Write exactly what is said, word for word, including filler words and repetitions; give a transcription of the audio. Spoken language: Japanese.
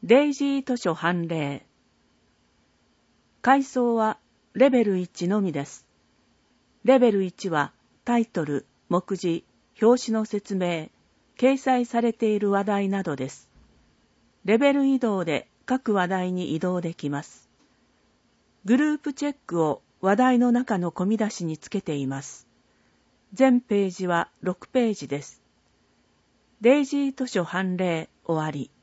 デイジー図書判例。階層はレベルいちのみです。レベルいちはタイトル、目次、表紙の説明、掲載されている話題などです。レベル移動で各話題に移動できます。グループチェックを話題の中の込み出しにつけています。全ページはろくページです。デイジー図書判例終わり。